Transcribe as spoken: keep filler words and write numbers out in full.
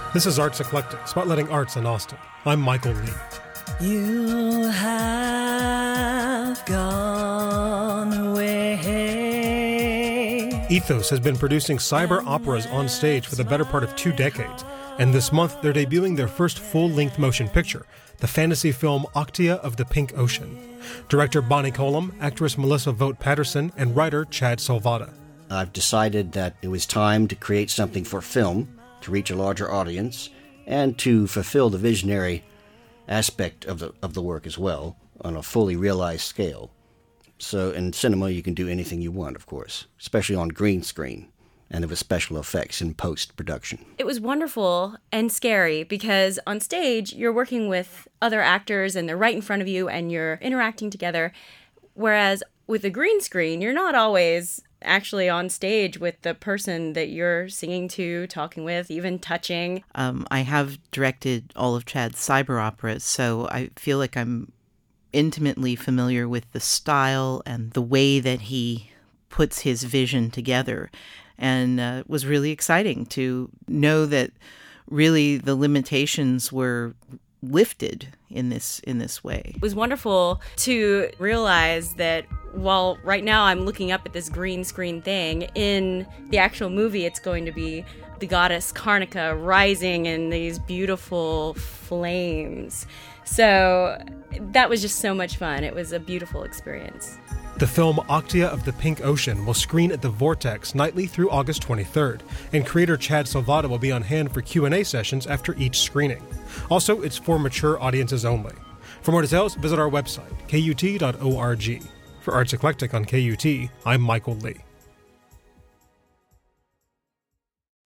This is Arts Eclectic, spotlighting arts in Austin. I'm Michael Lee. You have gone away. Ethos has been producing cyber operas on stage for the better part of two decades, and this month they're debuting their first full-length motion picture, the fantasy film Octia of the Pink Ocean. Director Bonnie Colum, actress Melissa Vogt Patterson, and writer Chad Salvata. I've decided that it was time to create something for film, to reach a larger audience, and to fulfill the visionary aspect of the of the work as well, on a fully realized scale. So in cinema, you can do anything you want, of course, especially on green screen and with special effects in post-production. It was wonderful and scary because on stage, you're working with other actors and they're right in front of you and you're interacting together. Whereas with a green screen, you're not always actually on stage with the person that you're singing to, talking with, even touching. Um, I have directed all of Chad's cyber operas, so I feel like I'm intimately familiar with the style and the way that he puts his vision together. And uh, it was really exciting to know that really the limitations were lifted in this in this way. It was wonderful to realize that while right now I'm looking up at this green screen thing, in the actual movie it's going to be the goddess Karnika rising in these beautiful flames. So that was just so much fun. It was a beautiful experience. The film Octia of the Pink Ocean will screen at the Vortex nightly through August twenty-third, and creator Chad Salvata will be on hand for Q and A sessions after each screening. Also, it's for mature audiences only. For more details, visit our website, K U T dot org. For Arts Eclectic on K U T, I'm Michael Lee.